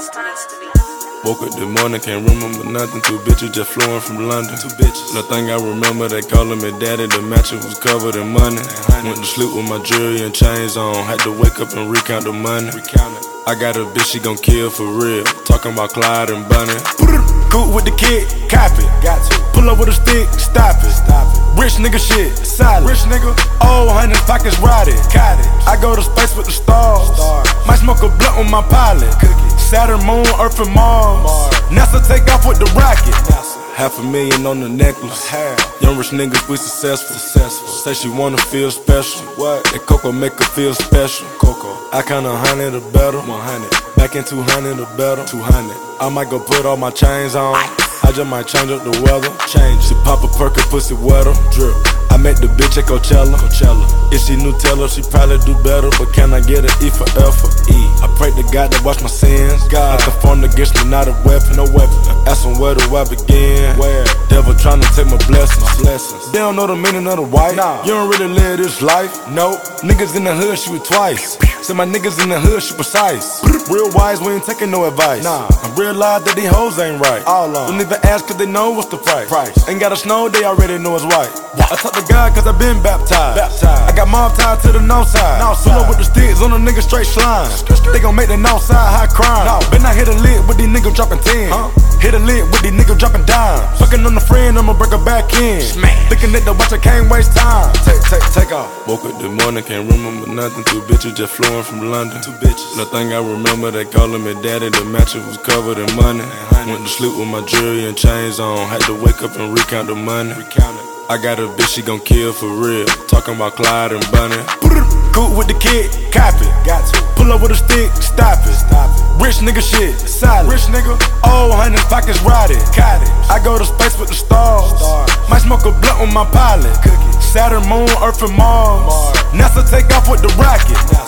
Woke up this morning, can't remember nothing. Two bitches just flowing from London. Nothing I remember, they calling me daddy. The mattress was covered in money. Went to sleep with my jewelry and chains on. Had to wake up and recount the money. I got a bitch, she gon' kill for real. Talking about Clyde and Bunny. Cool with the kid, copy. Got to pull up with a stick, stop it. Rich nigga shit, solid. Rich nigga, old hundred pockets rotted. I go to space with the stars. Might smoke a blunt with my pilot. Saturn, Moon, Earth, and Mars. NASA take off with the rocket. $500,000 on the necklace. Young rich niggas, we successful. Say she wanna feel special. That Coco make her feel special. I count 100 or better. 100. Back in 200 or better. 200. I might go put all my chains on. I just might change up the weather. She pop a perk and pussy wetter. Drip. I met the bitch at Coachella. If she Nutella, she probably do better. But can I get an E for Alpha? E. I pray to God to wash my sins. God, I formed against me, not a weapon. No weapon. Ask him where do I begin? Where? Devil trying to take my blessings. They don't know the meaning of the white. You don't really live this life. Nope. Niggas in the hood shoot twice. Say my niggas in the hood shoot precise. Real wise, we ain't taking no advice. I realize that these hoes ain't right. Don't even ask cause they know what's the price. Ain't gotta snow, they already know it's white. I talk to God cause I been baptized. I got mob tied to the north side. Pull up with the sticks on a nigga straight slime. They gon' make the north side high crime. Been I hit a lick with these niggas dropping 10. Hit a lick with these niggas dropping dimes. Fucking on the friend, I'ma break her back in. Looking at the watch, I can't waste time. Take off. Woke up this morning, can't remember nothing. Two bitches just flowing from London. Nothing I remember, they calling me daddy. The mattress was covered in money. Went to sleep with my jewelry and chains on. Had to wake up and recount the money. I got a bitch, she gon' kill for real. Talking about Clyde and Bunny. Cool with the kid, copy. Got to pull up with a stick, stop it. Rich nigga shit, solid. Rich nigga, old hundred pockets rotted. I go to space with the stars. Might smoke a blunt with my pilot. Saturn, Moon, Earth, and Mars. NASA take off with the rocket.